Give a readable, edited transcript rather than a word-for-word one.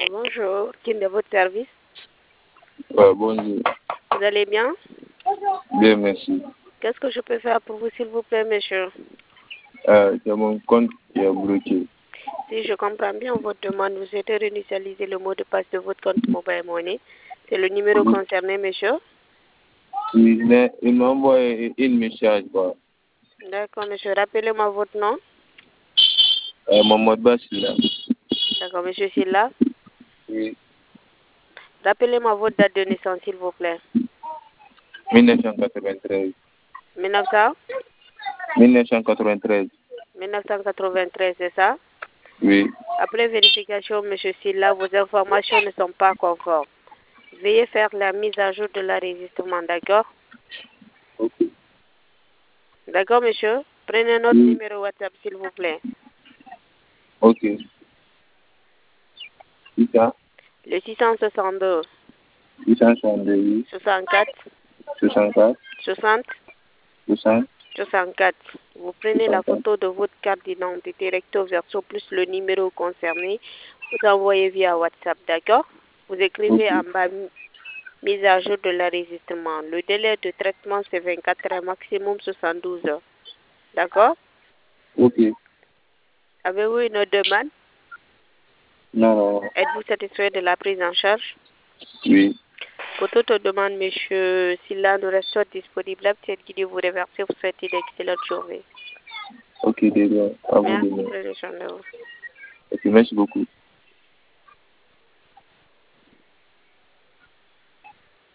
Bonjour, qui est de votre service? Bonjour. Vous allez bien? Bien, merci. Qu'est-ce que je peux faire pour vous, s'il vous plaît, monsieur? C'est mon compte qui est bloqué. Si je comprends bien votre demande, vous souhaitez réinitialiser le mot de passe de votre compte Mobile Money. C'est le numéro Oui. concerné, monsieur? Oui, mais il m'a envoyé une message. D'accord, monsieur. Rappelez-moi votre nom. Mon mot de passe, c'est là. D'accord, monsieur Silla. Oui. Rappelez-moi votre date de naissance, s'il vous plaît. 1993. 1900? 1993. 1993, c'est ça? Oui. Après vérification, monsieur Silla, vos informations ne sont pas conformes. Veuillez faire la mise à jour de l'enregistrement, d'accord? Ok. D'accord, monsieur? Prenez notre Oui. numéro WhatsApp, s'il vous plaît. Ok. C'est ça. Le 662 662, 64 64, 60 60, 64. Vous prenez la 64. photo de votre carte d'identité recto verso plus le numéro concerné. Vous envoyez via WhatsApp, d'accord? Vous écrivez en Ok. bas mise à jour de l'enregistrement. Le délai de traitement, c'est 24 heures, maximum 72 heures. D'accord? Ok. Avez-vous une autre demande? Non, non. Êtes-vous satisfait de la prise en charge? Oui. Pour toute demande, monsieur Silla, nous restons disponibles. Peut-être qu'il vous remercie. Vous souhaitez une excellente journée. Ok, déjà. À vous de Merci, même. prenez soin de vous. Ok, merci beaucoup.